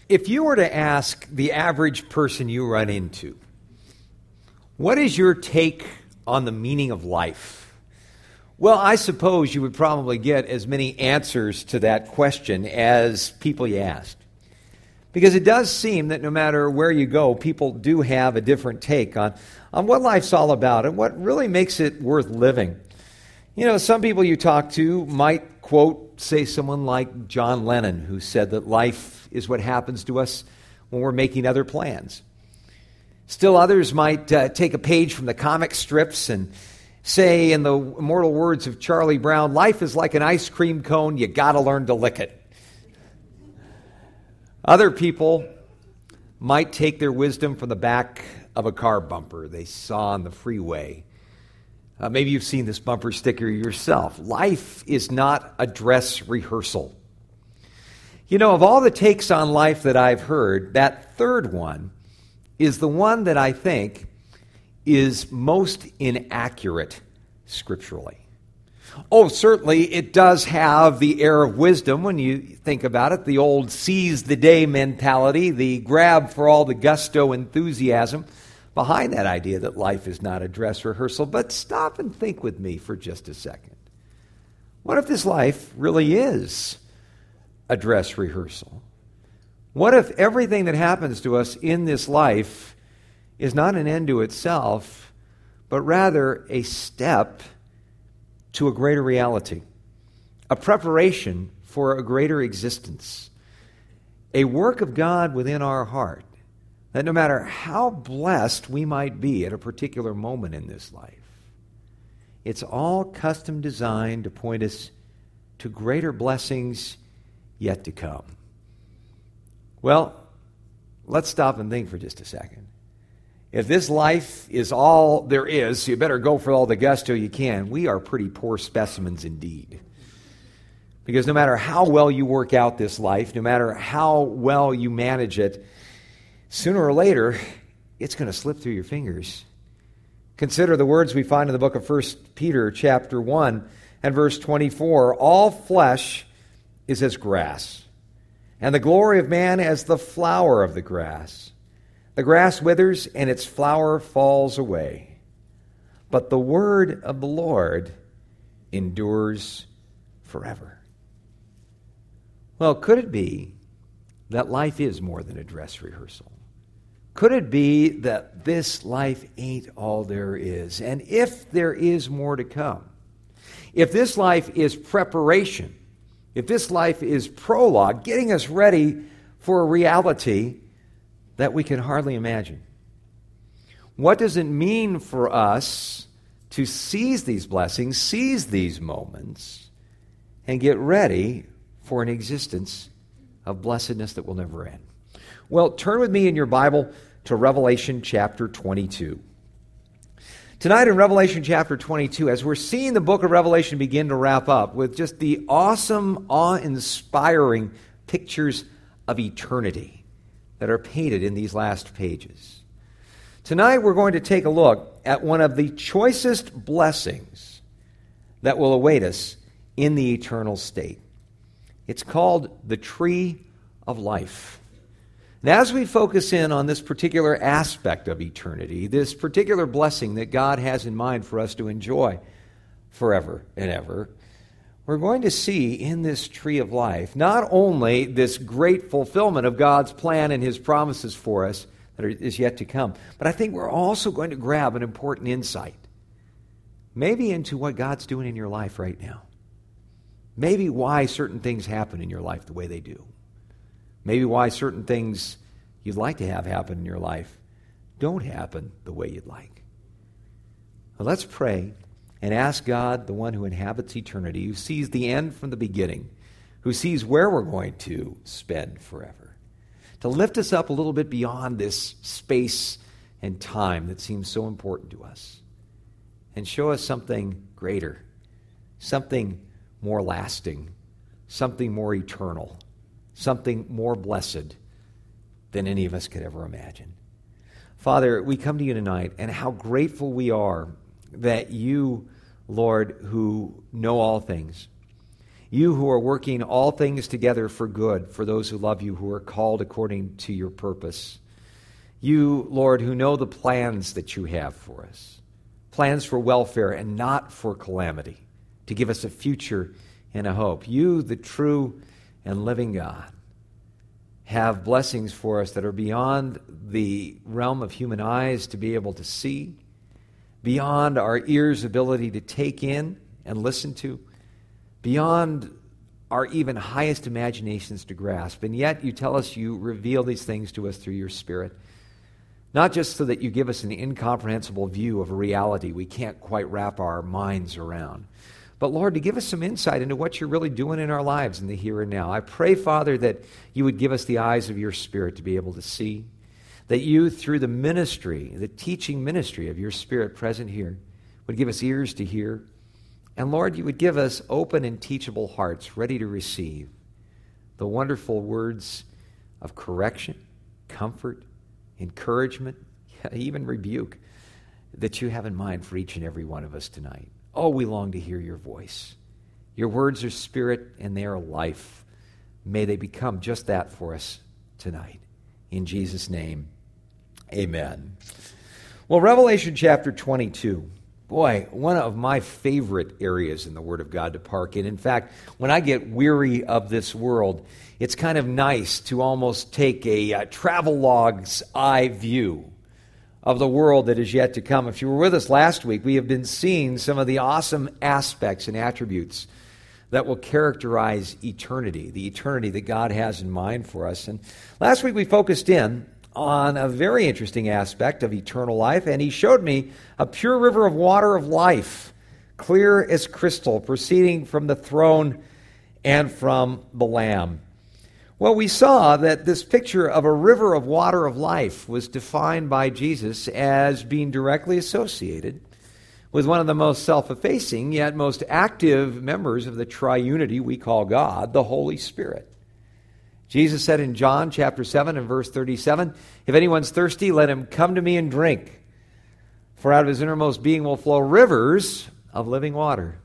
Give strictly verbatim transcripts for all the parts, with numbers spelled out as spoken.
If you were to ask the average person you run into, what is your take on the meaning of life? Well, I suppose you would probably get as many answers to that question as people you asked. Because it does seem that no matter where you go, people do have a different take on, on what life's all about and what really makes it worth living. You know, some people you talk to might quote, say someone like John Lennon, who said that life is what happens to us when we're making other plans. Still others might uh, take a page from the comic strips and say, in the immortal words of Charlie Brown, life is like an ice cream cone, you gotta learn to lick it. Other people might take their wisdom from the back of a car bumper they saw on the freeway. Uh, maybe you've seen this bumper sticker yourself. Life is not a dress rehearsal. You know, of all the takes on life that I've heard, that third one is the one that I think is most inaccurate scripturally. Oh, certainly it does have the air of wisdom when you think about it, the old seize the day mentality, the grab for all the gusto enthusiasm behind that idea that life is not a dress rehearsal. But stop and think with me for just a second. What if this life really is a dress rehearsal? What if everything that happens to us in this life is not an end to itself, but rather a step to a greater reality, a preparation for a greater existence, a work of God within our heart, that no matter how blessed we might be at a particular moment in this life, it's all custom designed to point us to greater blessings yet to come. Well, let's stop and think for just a second. If this life is all there is, so you better go for all the gusto you can, we are pretty poor specimens indeed. Because no matter how well you work out this life, no matter how well you manage it, sooner or later, it's going to slip through your fingers. Consider the words we find in the book of First Peter chapter one and verse twenty-four. All flesh is as grass, and the glory of man as the flower of the grass. The grass withers and its flower falls away, but the word of the Lord endures forever. Well, could it be that life is more than a dress rehearsal? Could it be that this life ain't all there is? And if there is more to come, if this life is preparation, if this life is prologue, getting us ready for a reality that we can hardly imagine. What does it mean for us to seize these blessings, seize these moments, and get ready for an existence of blessedness that will never end? Well, turn with me in your Bible to Revelation chapter twenty-two. Tonight in Revelation chapter twenty-two, as we're seeing the book of Revelation begin to wrap up with just the awesome, awe-inspiring pictures of eternity that are painted in these last pages. Tonight we're going to take a look at one of the choicest blessings that will await us in the eternal state. It's called the Tree of Life. And as we focus in on this particular aspect of eternity, this particular blessing that God has in mind for us to enjoy forever and ever, we're going to see in this tree of life not only this great fulfillment of God's plan and His promises for us that are, is yet to come, but I think we're also going to grab an important insight, maybe into what God's doing in your life right now. Maybe why certain things happen in your life the way they do. Maybe why certain things you'd like to have happen in your life don't happen the way you'd like. Well, let's pray and ask God, the one who inhabits eternity, who sees the end from the beginning, who sees where we're going to spend forever, to lift us up a little bit beyond this space and time that seems so important to us, and show us something greater, something more lasting, something more eternal, something more blessed than any of us could ever imagine. Father, we come to you tonight, and how grateful we are that you, Lord, who know all things, You who are working all things together for good for those who love you, who are called according to your purpose. You, Lord, who know the plans that you have for us, plans for welfare and not for calamity, to give us a future and a hope. You, the true and living God, have blessings for us that are beyond the realm of human eyes to be able to see, beyond our ears' ability to take in and listen to, beyond our even highest imaginations to grasp. And yet you tell us you reveal these things to us through your Spirit, not just so that you give us an incomprehensible view of a reality we can't quite wrap our minds around, but Lord, to give us some insight into what you're really doing in our lives in the here and now. I pray, Father, that you would give us the eyes of your Spirit to be able to see, that you, through the ministry, the teaching ministry of your Spirit present here, would give us ears to hear. And Lord, you would give us open and teachable hearts ready to receive the wonderful words of correction, comfort, encouragement, even rebuke that you have in mind for each and every one of us tonight. Oh, we long to hear your voice. Your words are spirit and they are life. May they become just that for us tonight. In Jesus' name, amen. Well, Revelation chapter twenty-two. Boy, one of my favorite areas in the Word of God to park in. In fact, when I get weary of this world, it's kind of nice to almost take a uh, travelog's eye view of the world that is yet to come. If you were with us last week, we have been seeing some of the awesome aspects and attributes that will characterize eternity, the eternity that God has in mind for us. And last week we focused in on a very interesting aspect of eternal life, and he showed me a pure river of water of life, clear as crystal, proceeding from the throne and from the Lamb. Well, we saw that this picture of a river of water of life was defined by Jesus as being directly associated with one of the most self-effacing yet most active members of the triunity we call God, the Holy Spirit. Jesus said in John chapter seven and verse thirty-seven, "If anyone's thirsty, let him come to me and drink. For out of his innermost being will flow rivers of living water."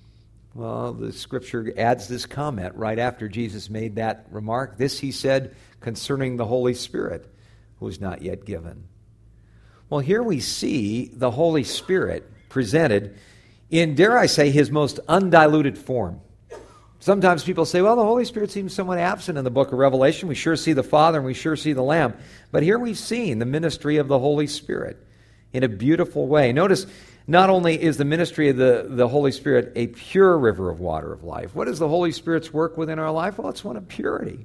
Well, the scripture adds this comment right after Jesus made that remark. This he said concerning the Holy Spirit, who was not yet given. Well, here we see the Holy Spirit presented in, dare I say, his most undiluted form. Sometimes people say, well, the Holy Spirit seems somewhat absent in the book of Revelation. We sure see the Father and we sure see the Lamb. But here we've seen the ministry of the Holy Spirit in a beautiful way. Notice, not only is the ministry of the, the Holy Spirit a pure river of water of life. What is the Holy Spirit's work within our life? Well, it's one of purity.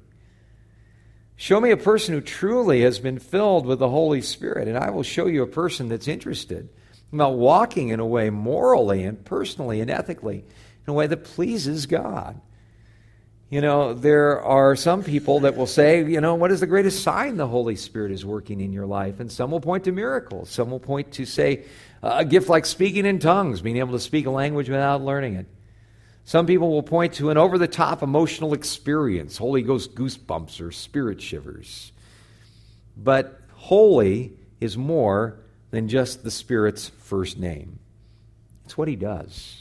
Show me a person who truly has been filled with the Holy Spirit, and I will show you a person that's interested about walking in a way morally and personally and ethically in a way that pleases God. You know, there are some people that will say, you know, what is the greatest sign the Holy Spirit is working in your life? And some will point to miracles. Some will point to, say, a gift like speaking in tongues, being able to speak a language without learning it. Some people will point to an over-the-top emotional experience, Holy Ghost goosebumps or spirit shivers. But holy is more than just the Spirit's first name. It's what he does.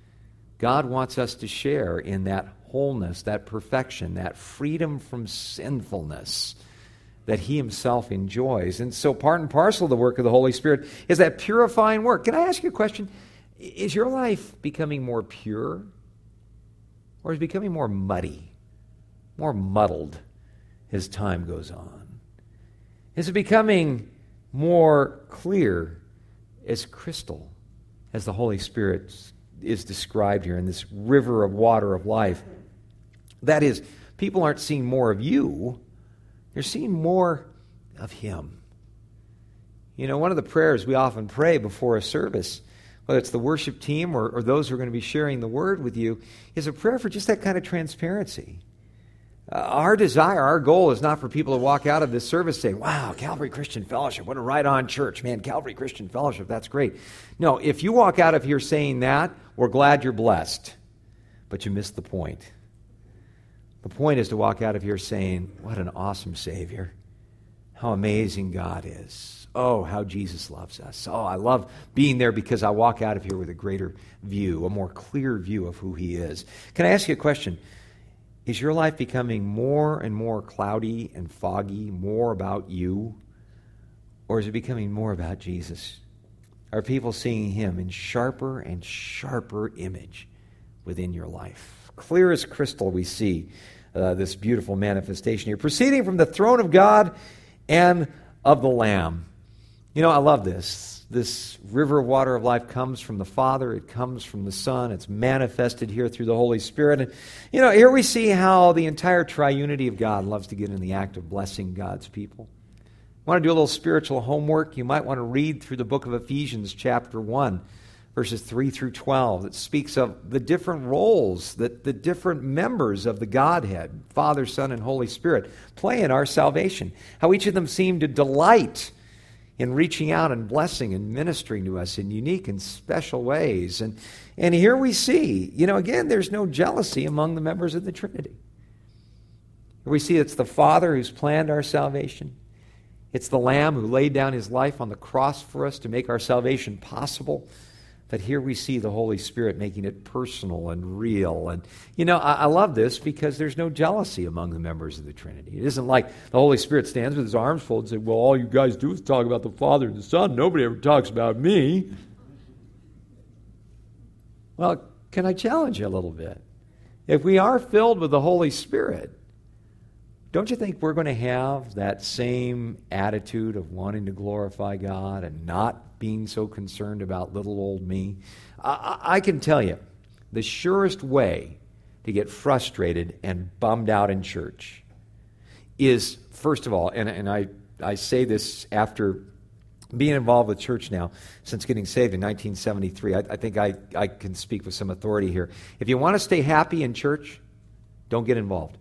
God wants us to share in that wholeness, that perfection, that freedom from sinfulness that he himself enjoys. And so part and parcel of the work of the Holy Spirit is that purifying work. Can I ask you a question? Is your life becoming more pure? Or is it becoming more muddy, more muddled as time goes on? Is it becoming more clear as crystal as the Holy Spirit is described here in this river of water of life? That is, people aren't seeing more of you, they're seeing more of him. You know, one of the prayers we often pray before a service, whether it's the worship team or, or those who are going to be sharing the word with you, is a prayer for just that kind of transparency. Uh, our desire, our goal is not for people to walk out of this service saying, wow, Calvary Christian Fellowship, what a right-on church. Man, Calvary Christian Fellowship, that's great. No, if you walk out of here saying that, we're glad you're blessed, but you missed the point. The point is to walk out of here saying, what an awesome Savior. how amazing God is. Oh, how Jesus loves us. Oh, I love being there because I walk out of here with a greater view, a more clear view of who he is. Can I ask you a question? Is your life becoming more and more cloudy and foggy, more about you? Or is it becoming more about Jesus? Are people seeing him in sharper and sharper image within your life? Clear as crystal we see uh, this beautiful manifestation here, proceeding from the throne of God and of the Lamb. You know, I love this. This river of water of life comes from the Father. It comes from the Son. It's manifested here through the Holy Spirit. And, you know, here we see how the entire triunity of God loves to get in the act of blessing God's people. Want to do a little spiritual homework? You might want to read through the book of Ephesians chapter one, verses three through twelve. That speaks of the different roles that the different members of the Godhead, Father, Son, and Holy Spirit, play in our salvation. How each of them seem to delight in reaching out and blessing and ministering to us in unique and special ways. And, and here we see, you know, again, there's no jealousy among the members of the Trinity. Here we see it's the Father who's planned our salvation. It's the Lamb who laid down his life on the cross for us to make our salvation possible. But here we see the Holy Spirit making it personal and real. And, you know, I, I love this because there's no jealousy among the members of the Trinity. It isn't like the Holy Spirit stands with his arms folded and says, well, all you guys do is talk about the Father and the Son. Nobody ever talks about me. Well, can I challenge you a little bit? If we are filled with the Holy Spirit, don't you think we're going to have that same attitude of wanting to glorify God and not being so concerned about little old me? I, I can tell you, the surest way to get frustrated and bummed out in church is, first of all, and, and I, I say this after being involved with church now since getting saved in nineteen seventy-three, I, I think I, I can speak with some authority here. If you want to stay happy in church, don't get involved.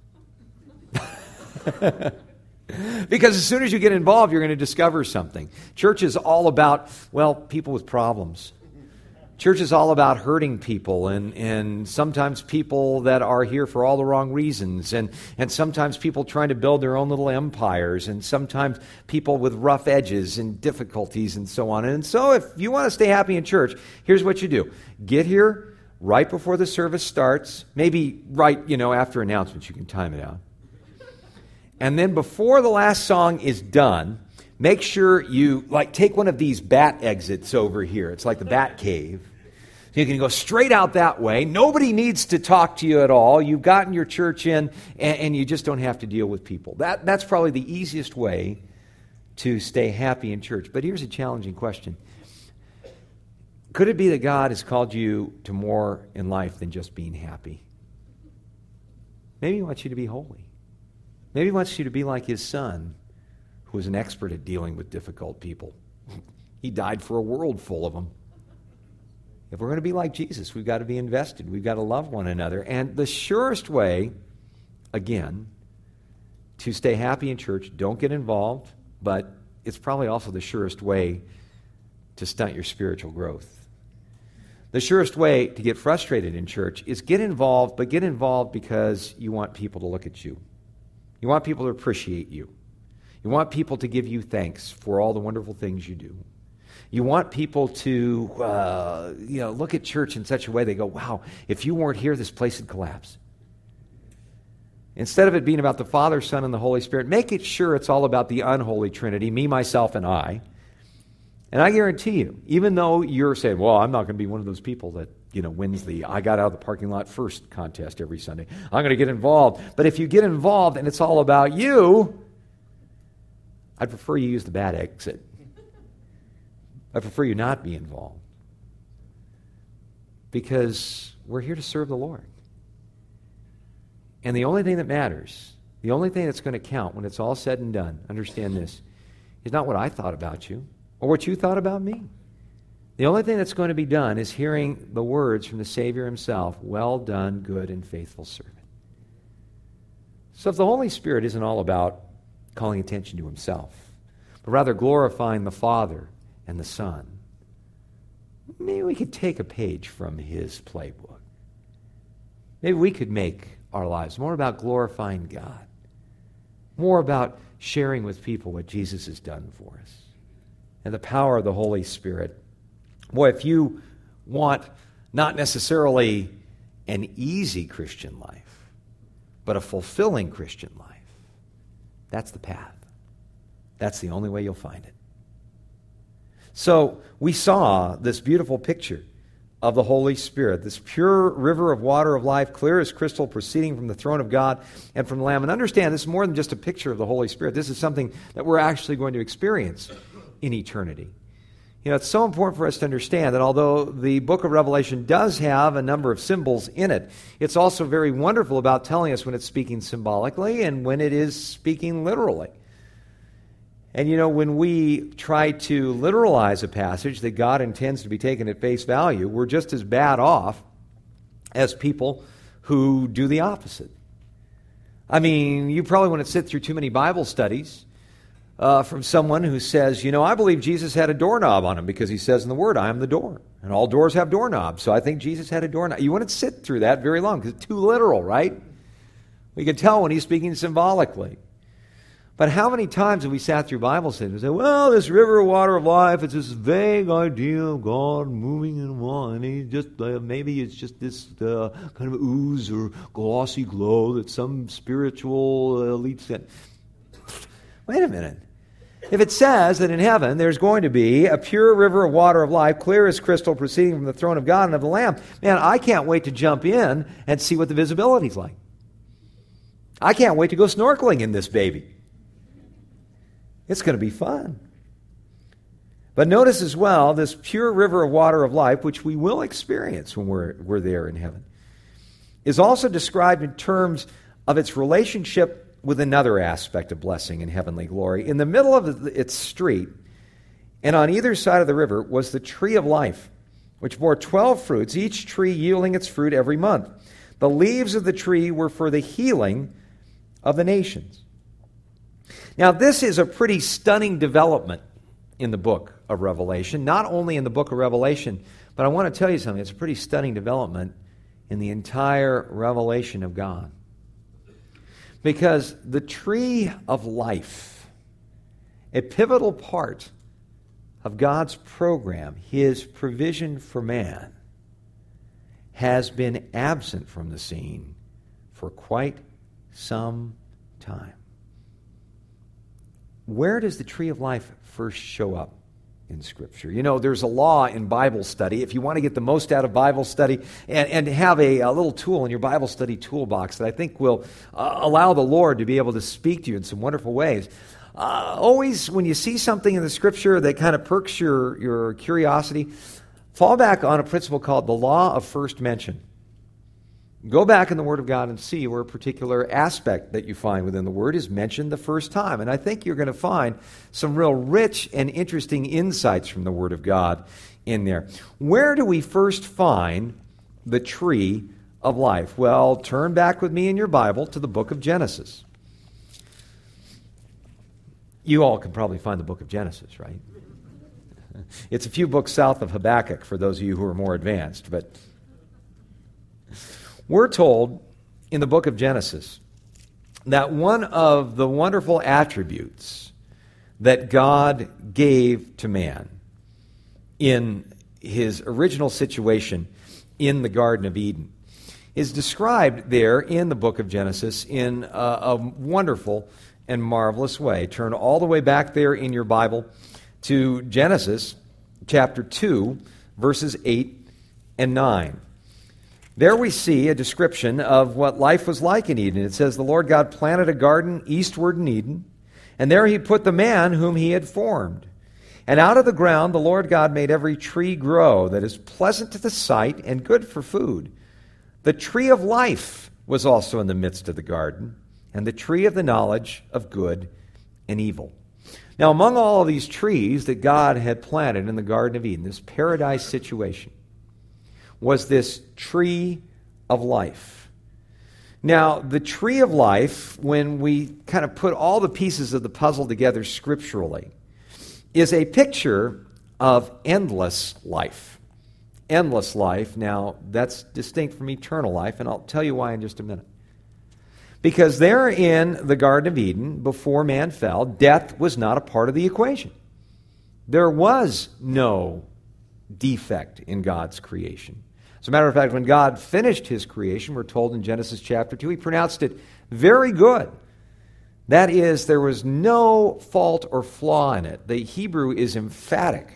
Because as soon as you get involved, you're going to discover something. Church is all about, well, people with problems. Church is all about hurting people, and, and sometimes people that are here for all the wrong reasons, and, and sometimes people trying to build their own little empires, and sometimes people with rough edges and difficulties and so on. And so if you want to stay happy in church, here's what you do. Get here right before the service starts, maybe right, you know, after announcements, you can time it out. And then before the last song is done, make sure you like take one of these bat exits over here. It's like the bat cave. So you can go straight out that way. Nobody needs to talk to you at all. You've gotten your church in, and, and you just don't have to deal with people. That, that's probably the easiest way to stay happy in church. But here's a challenging question. Could it be that God has called you to more in life than just being happy? Maybe he wants you to be holy. Maybe he wants you to be like his Son, who was an expert at dealing with difficult people. He died for a world full of them. If we're going to be like Jesus, we've got to be invested. We've got to love one another. And the surest way, again, to stay happy in church, don't get involved, but it's probably also the surest way to stunt your spiritual growth. The surest way to get frustrated in church is get involved, but get involved because you want people to look at you. You want people to appreciate you. You want people to give you thanks for all the wonderful things you do. You want people to, uh, you know, look at church in such a way they go, wow, if you weren't here, this place would collapse. Instead of it being about the Father, Son, and the Holy Spirit, make it sure it's all about the unholy Trinity, me, myself, and I. And I guarantee you, even though you're saying, well, I'm not going to be one of those people that, you know, wins the I got out of the parking lot first contest every Sunday. I'm going to get involved. But if you get involved and it's all about you, I'd prefer you use the bad exit. I prefer you not be involved. Because we're here to serve the Lord. And the only thing that matters, the only thing that's going to count when it's all said and done, understand this, is not what I thought about you or what you thought about me. The only thing that's going to be done is hearing the words from the Savior himself, well done, good and faithful servant. So if the Holy Spirit isn't all about calling attention to himself, but rather glorifying the Father and the Son, maybe we could take a page from his playbook. Maybe we could make our lives more about glorifying God, more about sharing with people what Jesus has done for us. And the power of the Holy Spirit. Boy, if you want not necessarily an easy Christian life, but a fulfilling Christian life, that's the path. That's the only way you'll find it. So we saw this beautiful picture of the Holy Spirit, this pure river of water of life, clear as crystal, proceeding from the throne of God and from the Lamb. And understand, this is more than just a picture of the Holy Spirit. This is something that we're actually going to experience in eternity. You know, it's so important for us to understand that although the book of Revelation does have a number of symbols in it, it's also very wonderful about telling us when it's speaking symbolically and when it is speaking literally. And you know, when we try to literalize a passage that God intends to be taken at face value, we're just as bad off as people who do the opposite. I mean, you probably want to sit through too many Bible studies uh, from someone who says, you know, I believe Jesus had a doorknob on him because he says in the Word, I am the door. And all doors have doorknobs, so I think Jesus had a doorknob. You wouldn't sit through that very long because it's too literal, right? We can tell when he's speaking symbolically. But how many times have we sat through Bible studies and said, well, this river of water of life, it's this vague idea of God moving in one. And he just, uh, maybe it's just this uh, kind of ooze or glossy glow that some spiritual elite said. Wait a minute. If it says that in heaven there's going to be a pure river of water of life, clear as crystal, proceeding from the throne of God and of the Lamb, man, I can't wait to jump in and see what the visibility's like. I can't wait to go snorkeling in this baby. It's going to be fun. But notice as well, this pure river of water of life, which we will experience when we're, we're there in heaven, is also described in terms of its relationship with another aspect of blessing and heavenly glory. In the middle of its street, and on either side of the river, was the tree of life, which bore twelve fruits, each tree yielding its fruit every month. The leaves of the tree were for the healing of the nations. Now, this is a pretty stunning development in the book of Revelation. Not only in the book of Revelation, but I want to tell you something. It's a pretty stunning development in the entire revelation of God. Because the tree of life, a pivotal part of God's program, His provision for man, has been absent from the scene for quite some time. Where does the tree of life first show up in Scripture? You know, there's a law in Bible study. If you want to get the most out of Bible study and, and have a, a little tool in your Bible study toolbox that I think will uh, allow the Lord to be able to speak to you in some wonderful ways, uh, always when you see something in the Scripture that kind of perks your, your curiosity, fall back on a principle called the law of first mention. Go back in the Word of God and see where a particular aspect that you find within the Word is mentioned the first time. And I think you're going to find some real rich and interesting insights from the Word of God in there. Where do we first find the tree of life? Well, turn back with me in your Bible to the book of Genesis. You all can probably find the book of Genesis, right? It's a few books south of Habakkuk for those of you who are more advanced, but we're told in the book of Genesis that one of the wonderful attributes that God gave to man in his original situation in the Garden of Eden is described there in the book of Genesis in a, a wonderful and marvelous way. Turn all the way back there in your Bible to Genesis chapter two, verses eight and nine. There we see a description of what life was like in Eden. It says, the Lord God planted a garden eastward in Eden, and there he put the man whom he had formed. And out of the ground the Lord God made every tree grow that is pleasant to the sight and good for food. The tree of life was also in the midst of the garden, and the tree of the knowledge of good and evil. Now, among all of these trees that God had planted in the Garden of Eden, this paradise situation, was this tree of life. Now, the tree of life, when we kind of put all the pieces of the puzzle together scripturally, is a picture of endless life. Endless life. Now, that's distinct from eternal life, and I'll tell you why in just a minute. Because there in the Garden of Eden, before man fell, death was not a part of the equation. There was no defect in God's creation. As a matter of fact, when God finished his creation, we're told in Genesis chapter two, he pronounced it very good. That is, there was no fault or flaw in it. The Hebrew is emphatic.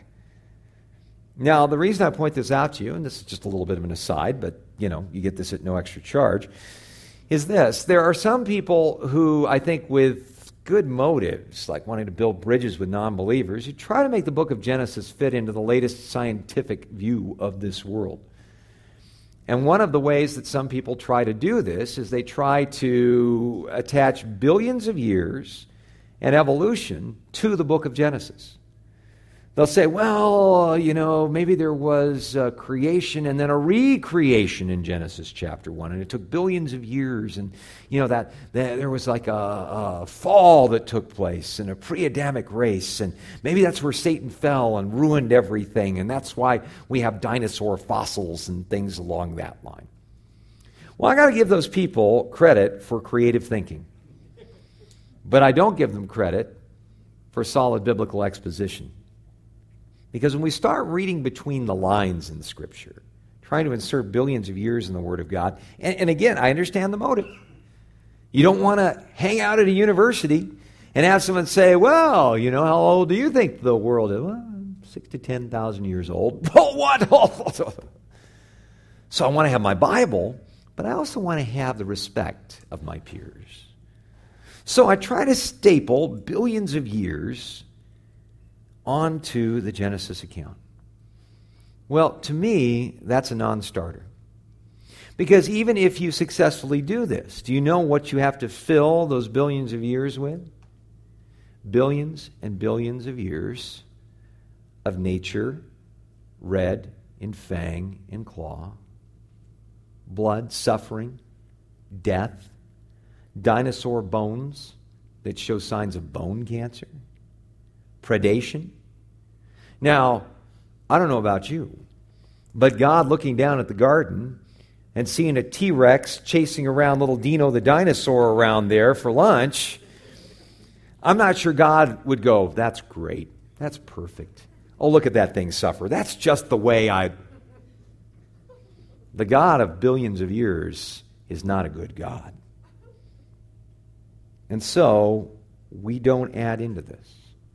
Now, the reason I point this out to you, and this is just a little bit of an aside, but, you know, you get this at no extra charge, is this. There are some people who, I think with good motives, like wanting to build bridges with non-believers, who try to make the book of Genesis fit into the latest scientific view of this world. And one of the ways that some people try to do this is they try to attach billions of years and evolution to the book of Genesis. They'll say, well, you know, maybe there was a creation and then a recreation in Genesis chapter one, and it took billions of years, and, you know, that, that there was like a, a fall that took place in a pre-Adamic race, and maybe that's where Satan fell and ruined everything, and that's why we have dinosaur fossils and things along that line. Well, I got to give those people credit for creative thinking, but I don't give them credit for solid biblical exposition. Because when we start reading between the lines in the Scripture, trying to insert billions of years in the Word of God, and, and again, I understand the motive. You don't want to hang out at a university and have someone say, well, you know, how old do you think the world is? Well, six to ten thousand years old. Oh, what? So I want to have my Bible, but I also want to have the respect of my peers. So I try to staple billions of years onto the Genesis account. Well, to me, that's a non-starter. Because even if you successfully do this, do you know what you have to fill those billions of years with? Billions and billions of years of nature, red in fang and claw, blood, suffering, death, dinosaur bones that show signs of bone cancer, predation. Now, I don't know about you, but God looking down at the garden and seeing a T-Rex chasing around little Dino the dinosaur around there for lunch, I'm not sure God would go, that's great, that's perfect. Oh, look at that thing suffer. That's just the way I... The God of billions of years is not a good God. And so, we don't add into this.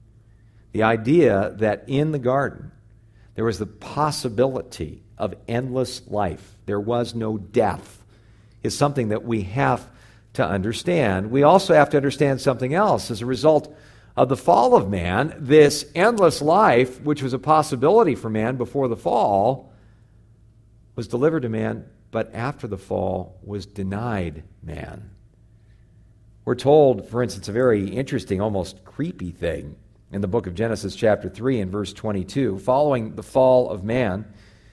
The idea that in the garden, there was the possibility of endless life. There was no death, is something that we have to understand. We also have to understand something else. As a result of the fall of man, this endless life, which was a possibility for man before the fall, was delivered to man, but after the fall was denied man. We're told, for instance, a very interesting, almost creepy thing in the book of Genesis chapter three and verse twenty-two. Following the fall of man,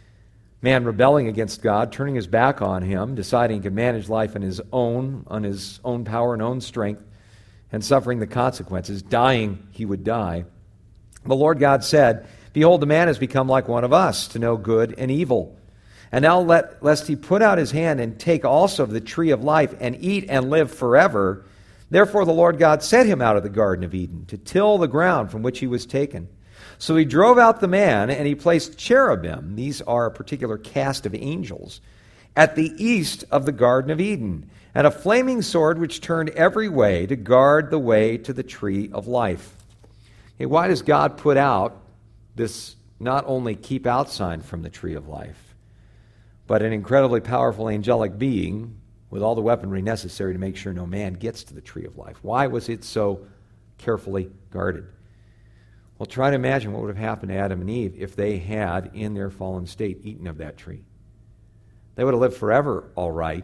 man rebelling against God, turning his back on him, deciding he could manage life on his own, on his own power and own strength, and suffering the consequences, dying he would die. The Lord God said, behold, the man has become like one of us, to know good and evil. And now let, lest he put out his hand and take also of the tree of life and eat and live forever. Therefore the Lord God sent him out of the Garden of Eden to till the ground from which he was taken. So he drove out the man, and he placed cherubim, these are a particular caste of angels, at the east of the Garden of Eden, and a flaming sword which turned every way to guard the way to the tree of life. Okay, why does God put out this not only keep out sign from the tree of life, but an incredibly powerful angelic being with all the weaponry necessary to make sure no man gets to the tree of life? Why was it so carefully guarded? Well, try to imagine what would have happened to Adam and Eve if they had, in their fallen state, eaten of that tree. They would have lived forever, all right,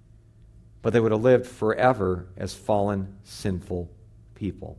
but they would have lived forever as fallen, sinful people.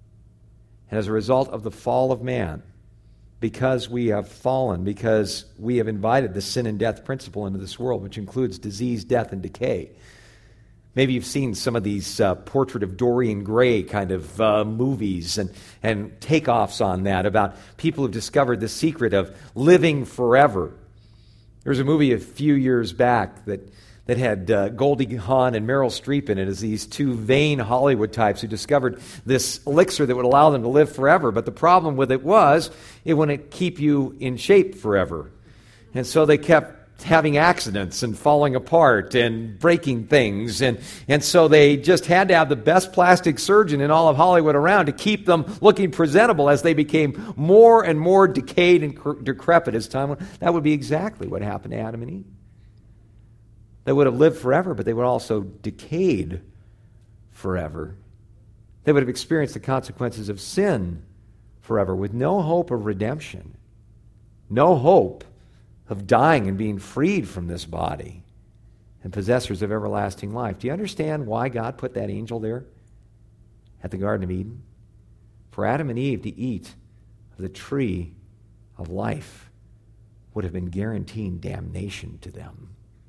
And as a result of the fall of man, because we have fallen, because we have invited the sin and death principle into this world, which includes disease, death, and decay. Maybe you've seen some of these uh, Portrait of Dorian Gray kind of uh, movies and, and takeoffs on that about people who've discovered the secret of living forever. There was a movie a few years back that, that had uh, Goldie Hawn and Meryl Streep in it as these two vain Hollywood types who discovered this elixir that would allow them to live forever. But the problem with it was it wouldn't keep you in shape forever. And so they kept having accidents and falling apart and breaking things. And, and so they just had to have the best plastic surgeon in all of Hollywood around to keep them looking presentable as they became more and more decayed and decrepit as time went. That would be exactly what happened to Adam and Eve. They would have lived forever, but they would also decayed forever. They would have experienced the consequences of sin forever with no hope of redemption, no hope of dying and being freed from this body and possessors of everlasting life. Do you understand why God put that angel there at the Garden of Eden? For Adam and Eve to eat of the tree of life would have been guaranteeing damnation to them.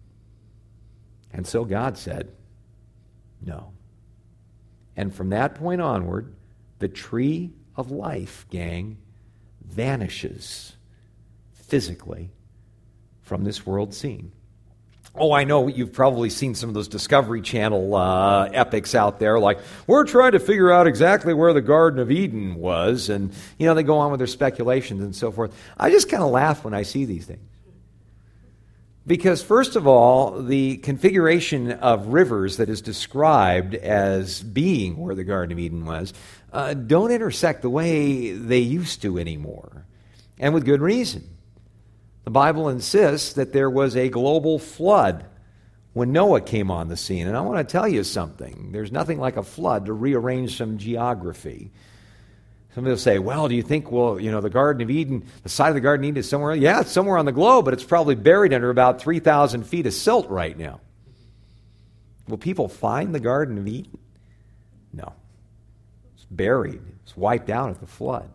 And so God said, no. And from that point onward, the tree of life, gang, vanishes physically from this world scene. Oh, I know you've probably seen some of those Discovery Channel uh, epics out there, like, we're trying to figure out exactly where the Garden of Eden was, and, you know, they go on with their speculations and so forth. I just kind of laugh when I see these things. Because, first of all, the configuration of rivers that is described as being where the Garden of Eden was uh, don't intersect the way they used to anymore, and with good reason. The Bible insists that there was a global flood when Noah came on the scene. And I want to tell you something. There's nothing like a flood to rearrange some geography. Somebody will say, well, do you think, well, you know, the Garden of Eden, the side of the Garden of Eden is somewhere? Yeah, it's somewhere on the globe, but it's probably buried under about three thousand feet of silt right now. Will people find the Garden of Eden? No. It's buried. It's wiped out at the flood.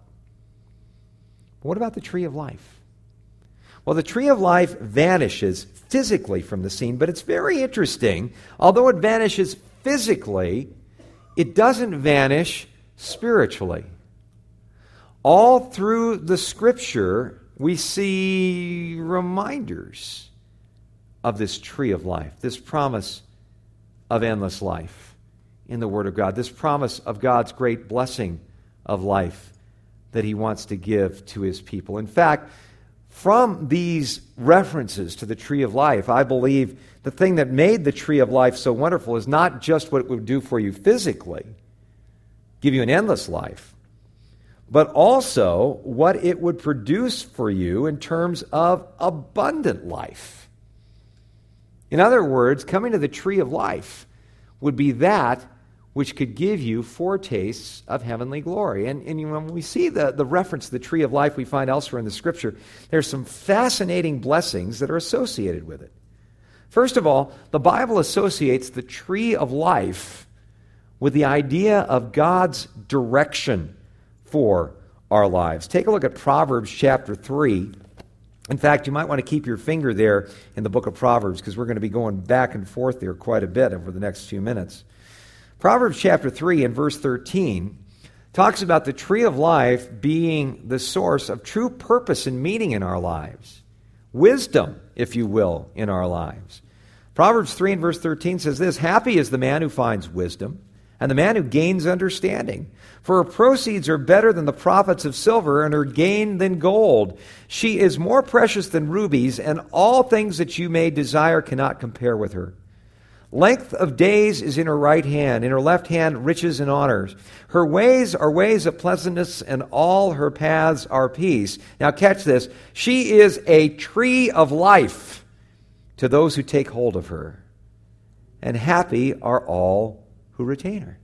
But what about the tree of life? Well, the tree of life vanishes physically from the scene, but it's very interesting. Although it vanishes physically, it doesn't vanish spiritually. All through the Scripture, we see reminders of this tree of life, this promise of endless life in the Word of God, this promise of God's great blessing of life that He wants to give to His people. In fact, from these references to the tree of life, I believe the thing that made the tree of life so wonderful is not just what it would do for you physically, give you an endless life, but also what it would produce for you in terms of abundant life. In other words, coming to the tree of life would be that which could give you foretastes of heavenly glory. And, and you know, when we see the, the reference to the tree of life we find elsewhere in the Scripture, there's some fascinating blessings that are associated with it. First of all, the Bible associates the tree of life with the idea of God's direction for our lives. Take a look at Proverbs chapter three. In fact, you might want to keep your finger there in the book of Proverbs because we're going to be going back and forth there quite a bit over the next few minutes. Proverbs chapter three and verse thirteen talks about the tree of life being the source of true purpose and meaning in our lives. Wisdom, if you will, in our lives. Proverbs three and verse thirteen says this, happy is the man who finds wisdom, and the man who gains understanding. For her proceeds are better than the profits of silver, and her gain than gold. She is more precious than rubies, and all things that you may desire cannot compare with her. Length of days is in her right hand, in her left hand riches and honors. Her ways are ways of pleasantness, and all her paths are peace. Now catch this. She is a tree of life to those who take hold of her, and happy are all who retain her.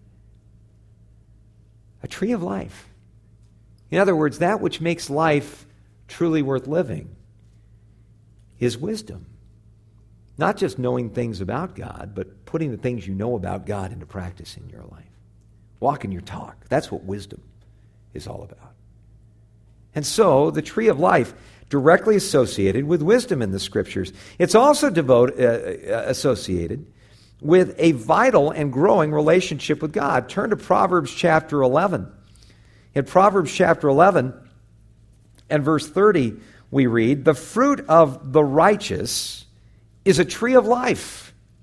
A tree of life. In other words, that which makes life truly worth living is wisdom. Not just knowing things about God, but putting the things you know about God into practice in your life. Walking your talk. That's what wisdom is all about. And so, the tree of life, directly associated with wisdom in the Scriptures. It's also devote, uh, associated with a vital and growing relationship with God. Turn to Proverbs chapter eleven. In Proverbs chapter eleven and verse thirty, we read, the fruit of the righteous is a tree of life,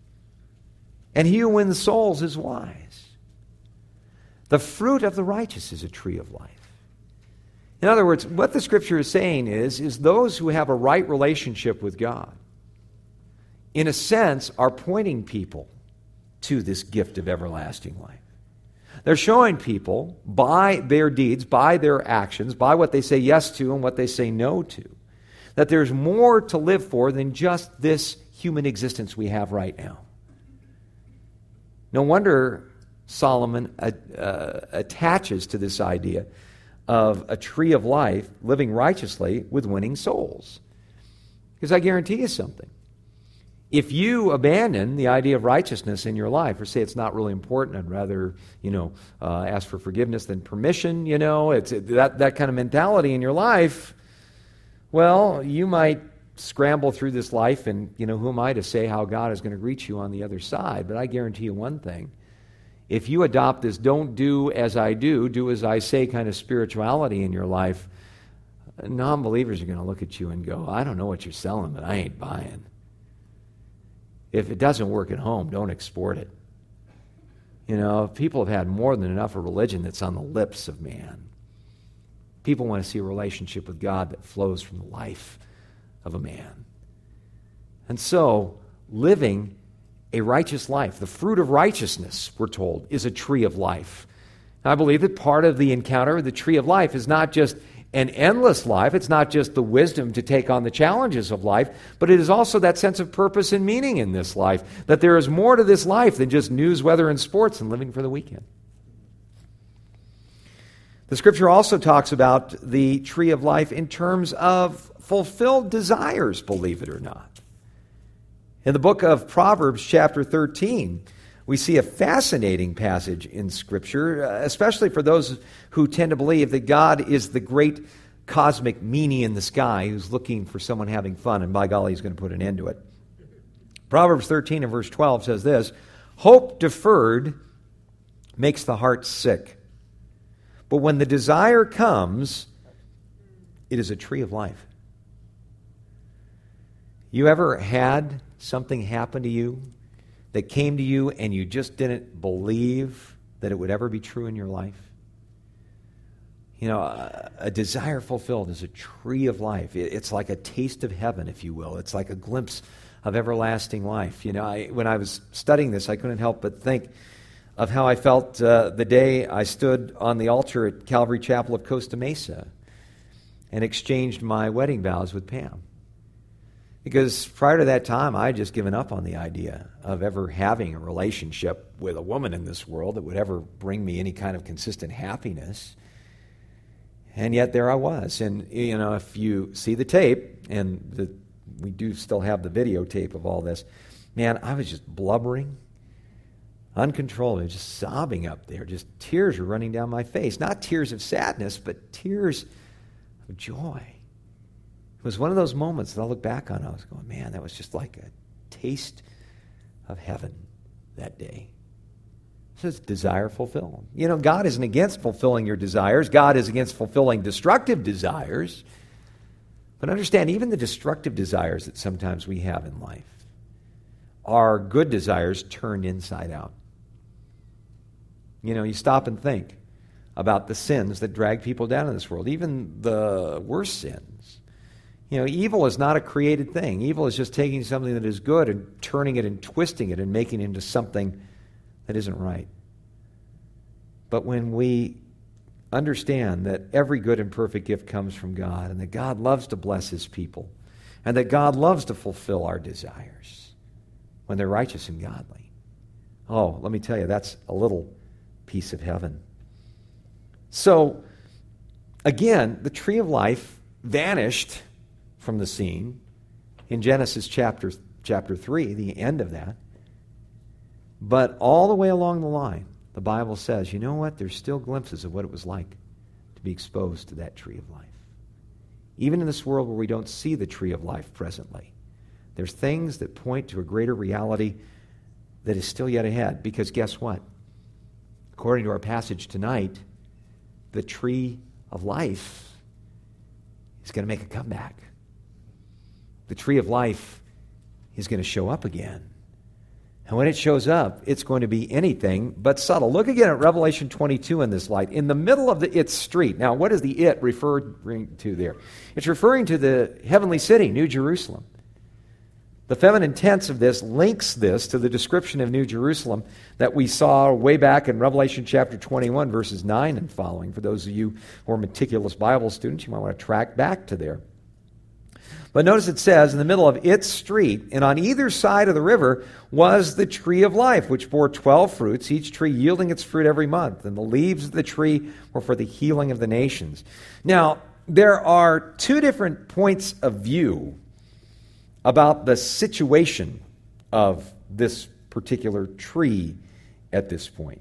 and he who wins souls is wise. The fruit of the righteous is a tree of life. In other words, what the Scripture is saying is, is those who have a right relationship with God, in a sense, are pointing people to this gift of everlasting life. They're showing people by their deeds, by their actions, by what they say yes to and what they say no to, that there's more to live for than just this human existence we have right now. No wonder Solomon uh, uh, attaches to this idea of a tree of life, living righteously with winning souls. Because I guarantee you something. If you abandon the idea of righteousness in your life, or say it's not really important, I'd rather, you know, uh, ask for forgiveness than permission, you know, it's that, that kind of mentality in your life, well, you might scramble through this life, and, you know, who am I to say how God is going to greet you on the other side? But I guarantee you one thing. If you adopt this don't do as I do, do as I say kind of spirituality in your life, non-believers are going to look at you and go, I don't know what you're selling, but I ain't buying. If it doesn't work at home, don't export it. You know, people have had more than enough of religion that's on the lips of man. People want to see a relationship with God that flows from the life of a man. And so, living a righteous life, the fruit of righteousness, we're told, is a tree of life. And I believe that part of the encounter of the tree of life is not just an endless life, it's not just the wisdom to take on the challenges of life, but it is also that sense of purpose and meaning in this life, that there is more to this life than just news, weather, and sports and living for the weekend. The Scripture also talks about the tree of life in terms of fulfilled desires, believe it or not. In the book of Proverbs, chapter thirteen, we see a fascinating passage in Scripture, especially for those who tend to believe that God is the great cosmic meanie in the sky who's looking for someone having fun, and by golly, he's going to put an end to it. Proverbs thirteen and verse twelve says this, hope deferred makes the heart sick, but when the desire comes, it is a tree of life. You ever had something happen to you that came to you and you just didn't believe that it would ever be true in your life? You know, a, a desire fulfilled is a tree of life. It, it's like a taste of heaven, if you will. It's like a glimpse of everlasting life. You know, I, when I was studying this, I couldn't help but think of how I felt uh, the day I stood on the altar at Calvary Chapel of Costa Mesa and exchanged my wedding vows with Pam. Because prior to that time, I had just given up on the idea of ever having a relationship with a woman in this world that would ever bring me any kind of consistent happiness. And yet there I was. And, you know, if you see the tape, and the, we do still have the videotape of all this, man, I was just blubbering, uncontrollably, just sobbing up there. Just tears were running down my face. Not tears of sadness, but tears of joy. It was one of those moments that I'll look back on. I was going, man, that was just like a taste of heaven that day. So it's desire fulfilled. You know, God isn't against fulfilling your desires. God is against fulfilling destructive desires. But understand, even the destructive desires that sometimes we have in life are good desires turned inside out. You know, you stop and think about the sins that drag people down in this world, even the worst sins. You know, evil is not a created thing. Evil is just taking something that is good and turning it and twisting it and making it into something that isn't right. But when we understand that every good and perfect gift comes from God, and that God loves to bless His people, and that God loves to fulfill our desires when they're righteous and godly, oh, let me tell you, that's a little piece of heaven. So, again, the tree of life vanished from the scene in Genesis chapter, chapter three, the end of that. But all the way along the line, the Bible says, you know what? There's still glimpses of what it was like to be exposed to that tree of life. Even in this world where we don't see the tree of life presently, there's things that point to a greater reality that is still yet ahead. Because guess what? According to our passage tonight, the tree of life is going to make a comeback. The tree of life is going to show up again. And when it shows up, it's going to be anything but subtle. Look again at Revelation twenty-two in this light. In the middle of the its street. Now, what is the it referring to there? It's referring to the heavenly city, New Jerusalem. The feminine tense of this links this to the description of New Jerusalem that we saw way back in Revelation chapter twenty-one, verses nine and following. For those of you who are meticulous Bible students, you might want to track back to there. But notice it says, in the middle of its street, and on either side of the river, was the tree of life, which bore twelve fruits, each tree yielding its fruit every month. And the leaves of the tree were for the healing of the nations. Now, there are two different points of view about the situation of this particular tree at this point.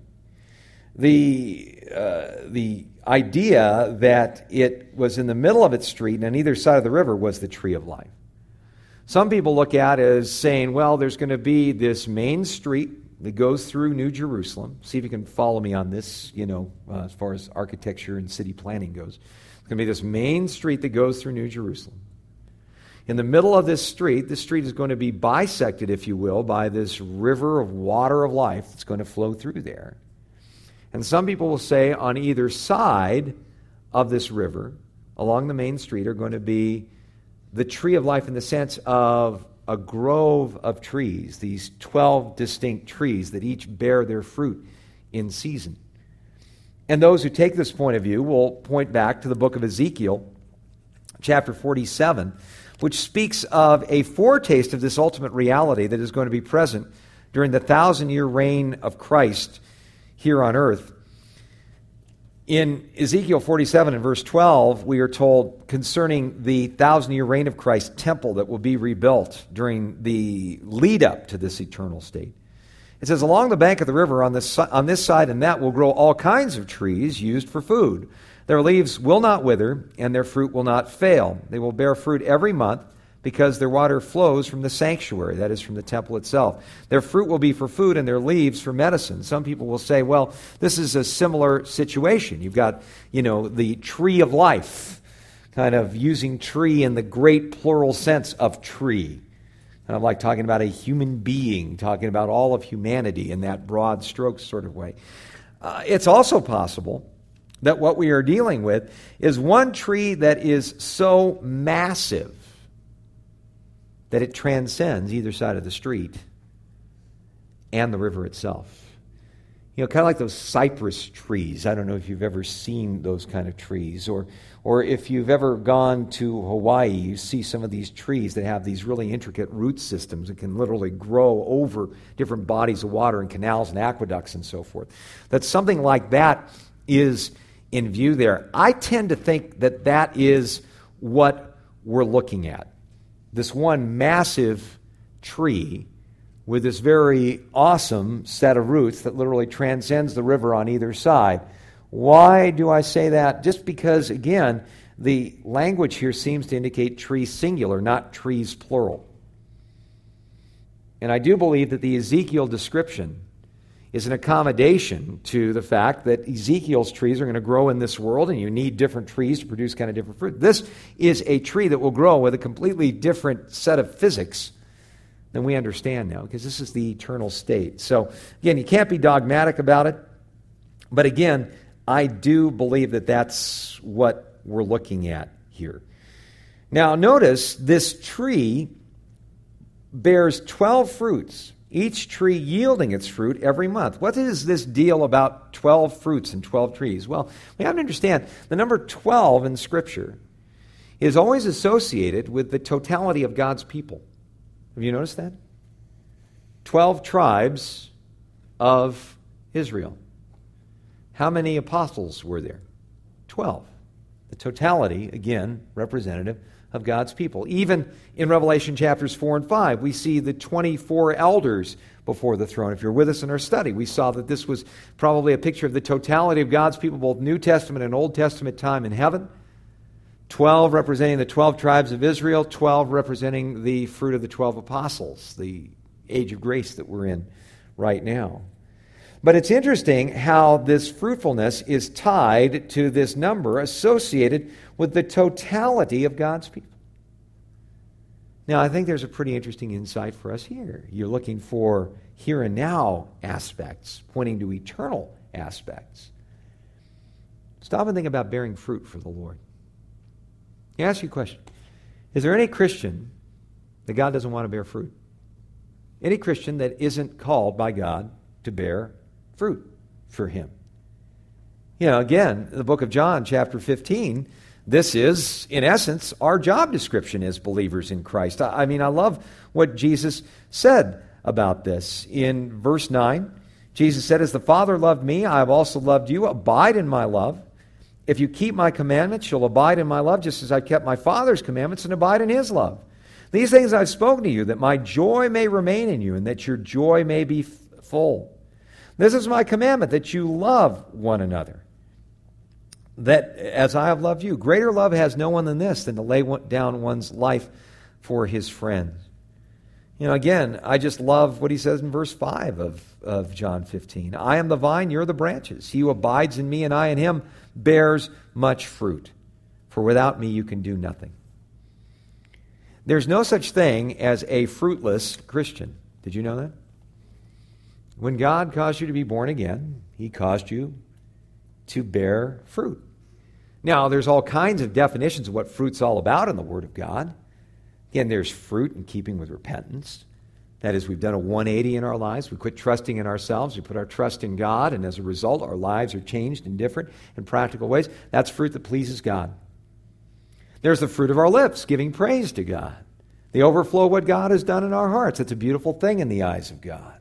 The uh, the idea that it was in the middle of its street and on either side of the river was the tree of life. Some people look at it as saying, well, there's going to be this main street that goes through New Jerusalem. See if you can follow me on this, you know, uh, as far as architecture and city planning goes. It's going to be this main street that goes through New Jerusalem. In the middle of this street, this street is going to be bisected, if you will, by this river of water of life that's going to flow through there. And some people will say on either side of this river, along the main street, are going to be the tree of life in the sense of a grove of trees, these twelve distinct trees that each bear their fruit in season. And those who take this point of view will point back to the book of Ezekiel, chapter forty-seven, which speaks of a foretaste of this ultimate reality that is going to be present during the thousand-year reign of Christ here on earth. In Ezekiel forty-seven and verse twelve, we are told concerning the thousand-year reign of Christ's temple that will be rebuilt during the lead-up to this eternal state. It says, along the bank of the river on this, on this side and that will grow all kinds of trees used for food. Their leaves will not wither, and their fruit will not fail. They will bear fruit every month, because their water flows from the sanctuary, that is, from the temple itself. Their fruit will be for food, and their leaves for medicine. Some people will say, well, this is a similar situation. You've got, you know, the tree of life, kind of using tree in the great plural sense of tree. Kind of like talking about a human being, talking about all of humanity in that broad stroke sort of way. Uh, it's also possible that what we are dealing with is one tree that is so massive that it transcends either side of the street and the river itself. You know, kind of like those cypress trees. I don't know if you've ever seen those kind of trees, or or if you've ever gone to Hawaii, you see some of these trees that have these really intricate root systems and can literally grow over different bodies of water and canals and aqueducts and so forth. That something like that is in view there. I tend to think that that is what we're looking at. This one massive tree with this very awesome set of roots that literally transcends the river on either side. Why do I say that? Just because, again, the language here seems to indicate trees singular, not trees plural. And I do believe that the Ezekiel description is an accommodation to the fact that Ezekiel's trees are going to grow in this world, and you need different trees to produce kind of different fruit. This is a tree that will grow with a completely different set of physics than we understand now, because this is the eternal state. So, again, you can't be dogmatic about it, but again, I do believe that that's what we're looking at here. Now, notice this tree bears twelve fruits, each tree yielding its fruit every month. What is this deal about twelve fruits and twelve trees? Well, we have to understand the number twelve in Scripture is always associated with the totality of God's people. Have you noticed that? Twelve tribes of Israel. How many apostles were there? Twelve. The totality, again, representative of God's people. Even in Revelation chapters four and five, we see the twenty-four elders before the throne. If you're with us in our study, we saw that this was probably a picture of the totality of God's people, both New Testament and Old Testament time in heaven. Twelve representing the twelve tribes of Israel, twelve representing the fruit of the twelve apostles, the age of grace that we're in right now. But it's interesting how this fruitfulness is tied to this number associated with the totality of God's people. Now, I think there's a pretty interesting insight for us here. You're looking for here and now aspects, pointing to eternal aspects. Stop and think about bearing fruit for the Lord. Let me ask you a question. Is there any Christian that God doesn't want to bear fruit? Any Christian that isn't called by God to bear fruit for Him? You know, again, the book of John, chapter fifteen, this is, in essence, our job description as believers in Christ. I, I mean, I love what Jesus said about this. In verse nine, Jesus said, "As the Father loved me, I have also loved you. Abide in my love. If you keep my commandments, you'll abide in my love, just as I kept my Father's commandments and abide in His love. These things I've spoken to you, that my joy may remain in you, and that your joy may be f- full. This is my commandment, that you love one another. That as I have loved you, greater love has no one than this, than to lay down one's life for his friends." You know, again, I just love what he says in verse five of, of John fifteen. "I am the vine, you're the branches. He who abides in me and I in him bears much fruit. For without me you can do nothing." There's no such thing as a fruitless Christian. Did you know that? When God caused you to be born again, He caused you to bear fruit. Now, there's all kinds of definitions of what fruit's all about in the Word of God. Again, there's fruit in keeping with repentance. That is, we've done a one eighty in our lives. We quit trusting in ourselves. We put our trust in God, and as a result, our lives are changed in different and practical ways. That's fruit that pleases God. There's the fruit of our lips, giving praise to God. The overflow of what God has done in our hearts. It's a beautiful thing in the eyes of God.